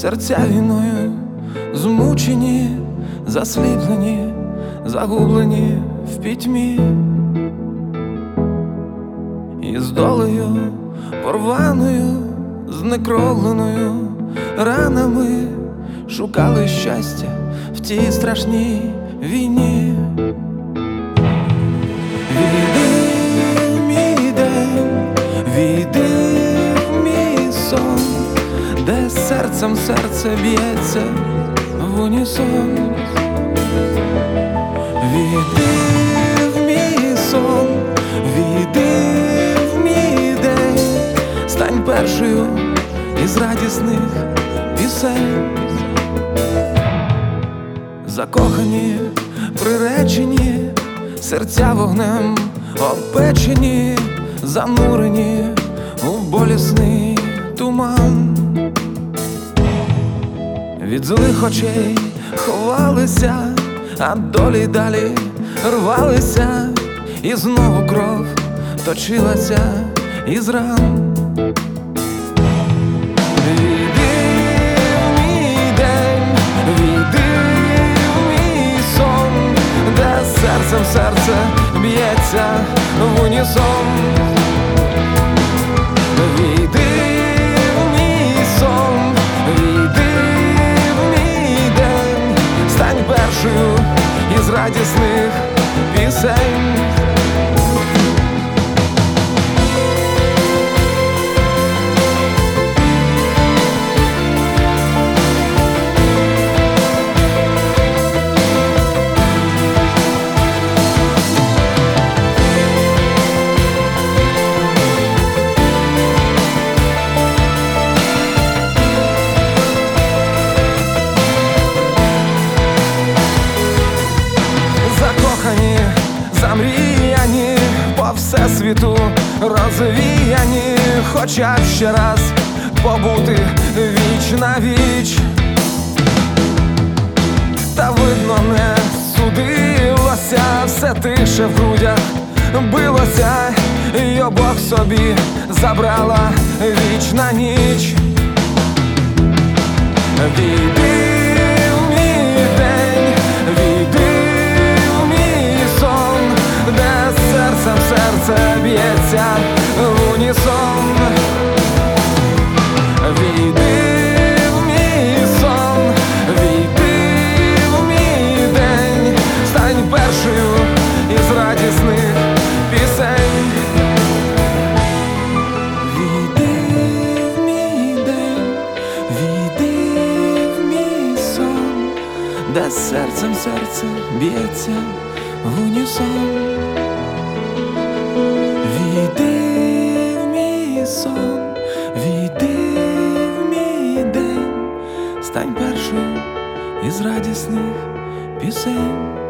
серця війною змучені, засліплені, загублені в пітьмі, і з долею порваною, знекровленою ранами шукали щастя в тій страшній війні. Війди в мій день, війди в мій сон, де серцем серце б'ється в унісон. Війди в мій сон, війди в мій день, стань першою із радісних пісень. Закохані, приречені, серця вогнем опечені, занурені у болісний туман. Від злих очей ховалися, а долі далі рвалися, і знову кров точилася із ран. Війди в мій день, війди в мій сон, де серцем серце б'ється в унісон. Війди в мій сон, війди в мій день, стань першою із радісних пісень. Замріяні, по всесвіту розвіяні, хоча б ще раз побути віч на віч. Та видно не судилося, все тише в грудях билося, й обох собі забрала вічна ніч. Війди в мій день, війди в мій сон, де серцем серце б'ється в унісон. Війди в мій сон, війди в мій день, стань першою із радісних пісень. Війди в мій день, війди в мій сон, де серцем серце б'ється в унісон. Війди в мій сон, війди в мій день, стань першою із радісних пісень.